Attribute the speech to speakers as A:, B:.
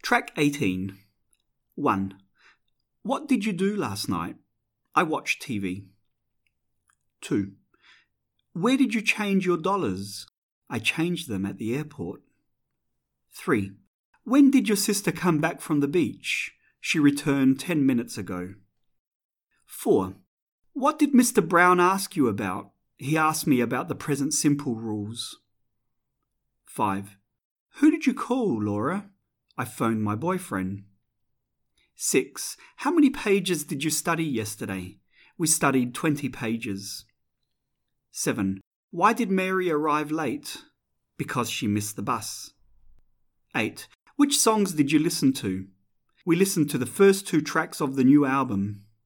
A: Track 18. 1. What did you do last night? I watched TV. 2. Where did you change your dollars? I changed them at the airport. 3. When did your sister come back from the beach? She returned 10 minutes ago. 4. What did Mr. Brown ask you about? He asked me about the present simple rules. 5. Who did you call, Laura? I phoned my boyfriend. 6. How many pages did you study yesterday? We studied 20 pages. 7. Why did Mary arrive late? Because she missed the bus. 8. Which songs did you listen to? We listened to the first 2 tracks of the new album.